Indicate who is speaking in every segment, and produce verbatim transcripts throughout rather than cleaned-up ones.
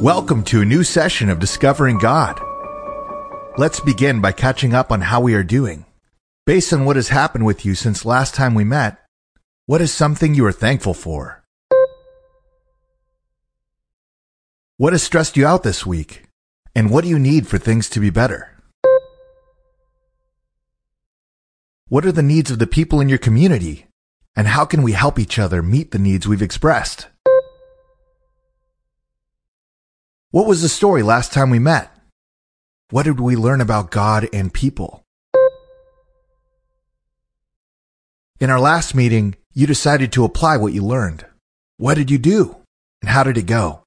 Speaker 1: Welcome to a new session of Discovering God. Let's begin by catching up on how we are doing. Based on what has happened with you since last time we met, what is something you are thankful for? What has stressed you out this week? And what do you need for things to be better? What are the needs of the people in your community? And how can we help each other meet the needs we've expressed? What was the story last time we met? What did we learn about God and people? In our last meeting, you decided to apply what you learned. What did you do? And how did it go?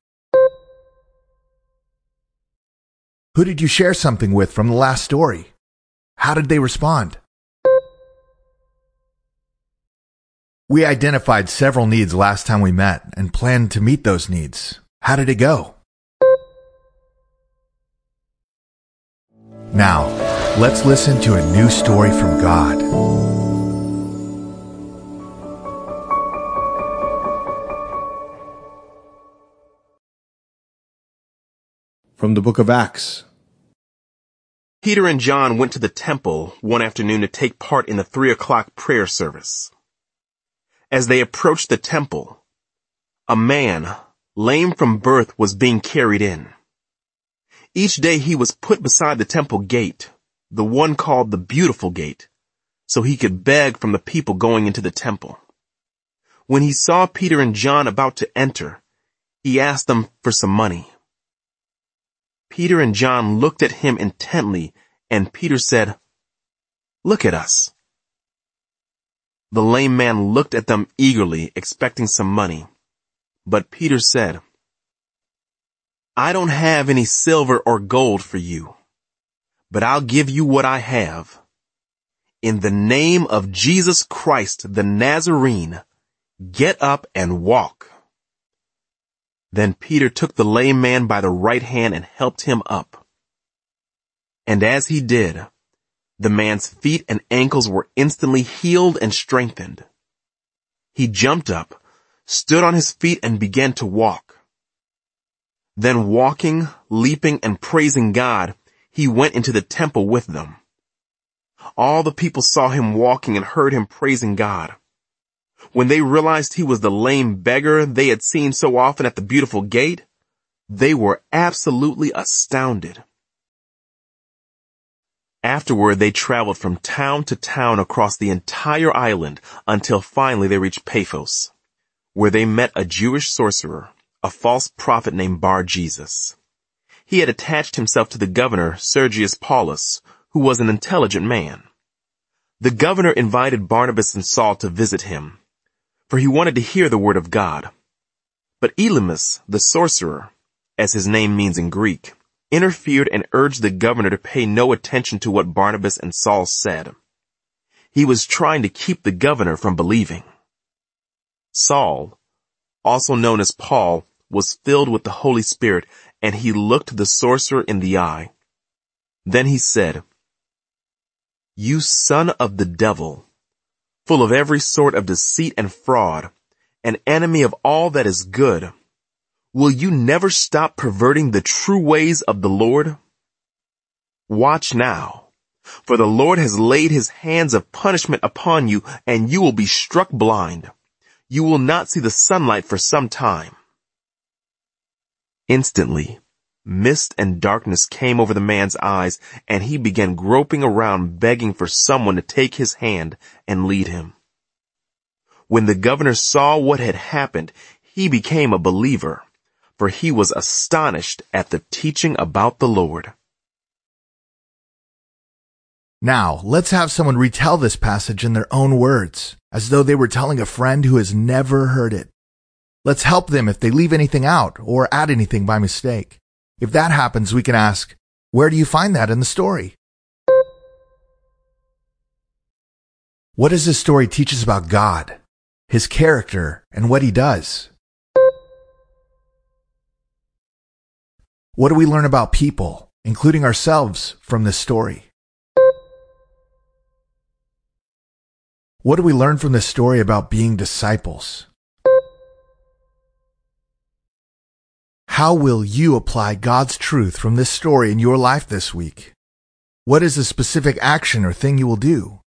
Speaker 1: Who did you share something with from the last story? How did they respond? We identified several needs last time we met and planned to meet those needs. How did it go? Now, let's listen to a new story from God.
Speaker 2: From the book of Acts.
Speaker 3: Peter and John went to the temple one afternoon to take part in the three o'clock prayer service. As they approached the temple, a man, lame from birth, was being carried in. Each day he was put beside the temple gate, the one called the Beautiful Gate, so he could beg from the people going into the temple. When he saw Peter and John about to enter, he asked them for some money. Peter and John looked at him intently, and Peter said, "Look at us." The lame man looked at them eagerly, expecting some money. But Peter said, "I don't have any silver or gold for you, but I'll give you what I have. In the name of Jesus Christ the Nazarene, get up and walk." Then Peter took the lame man by the right hand and helped him up. And as he did, the man's feet and ankles were instantly healed and strengthened. He jumped up, stood on his feet, and began to walk. Then walking, leaping, and praising God, he went into the temple with them. All the people saw him walking and heard him praising God. When they realized he was the lame beggar they had seen so often at the Beautiful Gate, they were absolutely astounded. Afterward, they traveled from town to town across the entire island until finally they reached Paphos, where they met a Jewish sorcerer, a false prophet named Bar-Jesus. He had attached himself to the governor, Sergius Paulus, who was an intelligent man. The governor invited Barnabas and Saul to visit him, for he wanted to hear the word of God. But Elymas, the sorcerer, as his name means in Greek, interfered and urged the governor to pay no attention to what Barnabas and Saul said. He was trying to keep the governor from believing. Saul, also known as Paul, was filled with the Holy Spirit, and he looked the sorcerer in the eye. Then he said, "You son of the devil, full of every sort of deceit and fraud, an enemy of all that is good, will you never stop perverting the true ways of the Lord? Watch now, for the Lord has laid his hands of punishment upon you, and you will be struck blind. You will not see the sunlight for some time." Instantly, mist and darkness came over the man's eyes, and he began groping around begging for someone to take his hand and lead him. When the governor saw what had happened, he became a believer, for he was astonished at the teaching about the Lord.
Speaker 1: Now, let's have someone retell this passage in their own words, as though they were telling a friend who has never heard it. Let's help them if they leave anything out or add anything by mistake. If that happens, we can ask, where do you find that in the story? What does this story teach us about God, his character, and what he does? What do we learn about people, including ourselves, from this story? What do we learn from this story about being disciples? How will you apply God's truth from this story in your life this week? What is a specific action or thing you will do?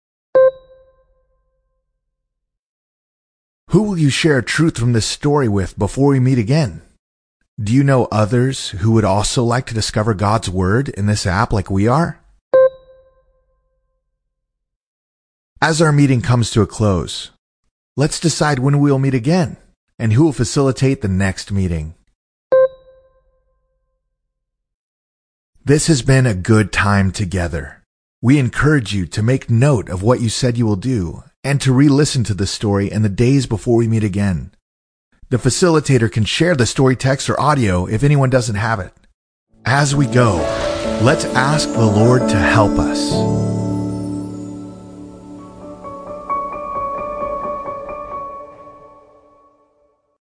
Speaker 1: Who will you share truth from this story with before we meet again? Do you know others who would also like to discover God's Word in this app like we are? As our meeting comes to a close, let's decide when we will meet again and who will facilitate the next meeting. This has been a good time together. We encourage you to make note of what you said you will do and to re-listen to the story in the days before we meet again. The facilitator can share the story text or audio if anyone doesn't have it. As we go, let's ask the Lord to help us.